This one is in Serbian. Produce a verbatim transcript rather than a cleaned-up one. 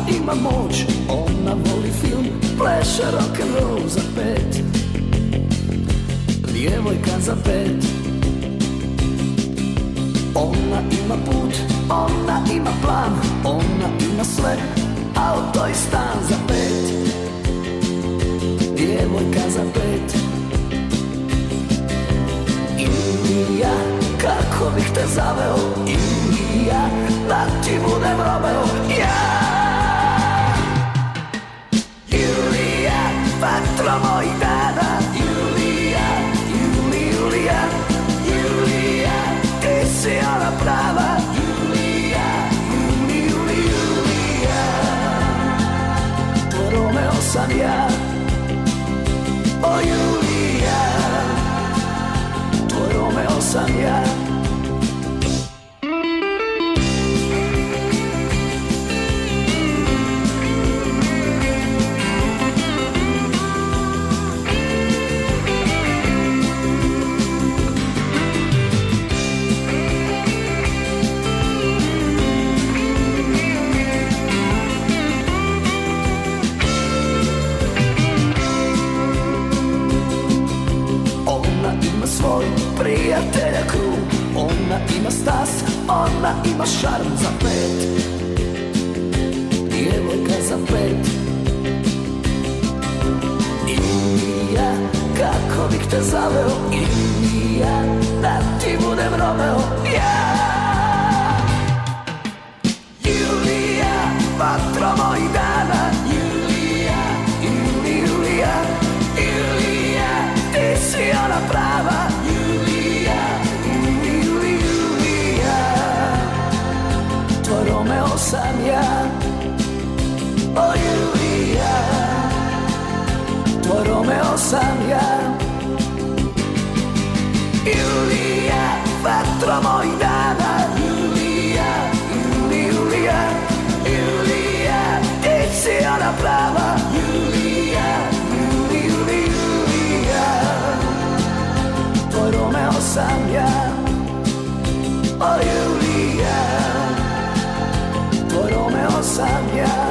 ima moć, ona voli film, pleše rock'n'roll za pet. Djevojka za pet. Ona ima put, ona ima plan, ona ima sve, auto i stan za pet. Djevojka za pet. Ilija, kako bih te zaveo, Ilija, da ti budem Romeo, ja. Ilija, vatro mojih dana, Ilija, Juli, Julija, Ilija, ti si ona prava, Julija, Juli, Juli, Julija. Tvoj Romeo sam ja, o Julija, tvoj Romeo sam ja. Svoj prijatelja krug, ona ima stas, ona ima šarm za pet. Djevojka za pet. Ilija, kako bih te zaveo, Ilija, da ti budem Romeo, ja. Julija, vatro mojih dana, Julija, Juli, Julija, Ilija, ti si ona prava, Julija, Juli, Juli, Julija. Tvoj Romeo sam ja, o Julija, tvoj Romeo sam ja. Julija, vatro mojih dana, Julija, Juli, Julija, Julija, ti si ona prava, Julija, Juli, Juli, Julija. Tvoj Romeo sam ja, o Julija, tvoj Romeo sam ja.